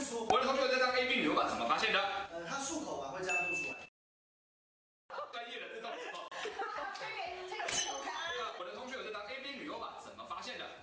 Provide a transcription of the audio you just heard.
说， 我的同学在当 AV 女优吧，怎么发现的？ 他漱口完会这样吐出来。 专业的这种。 这个镜头看。 我的同学有在当 AV 女优吧，怎么发现的？